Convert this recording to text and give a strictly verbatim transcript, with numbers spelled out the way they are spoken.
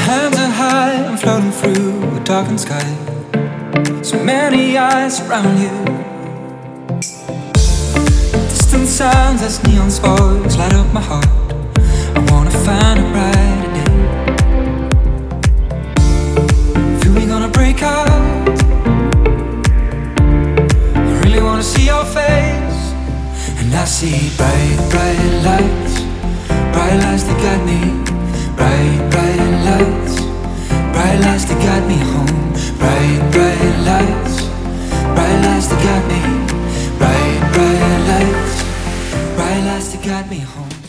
hands are high, I'm floating through a darkened sky. So many eyes around you. Distant sounds as neon sparks light up my heart. I wanna find a brighter day. Feel we gonna break out. I really wanna see your face. And I see bright, bright lights. Bright lights that got me. Bright, bright lights. Bright lights that got me home. Bright, bright lights. Bright lights that got me. Bright, bright lights. Bright lights that got me home.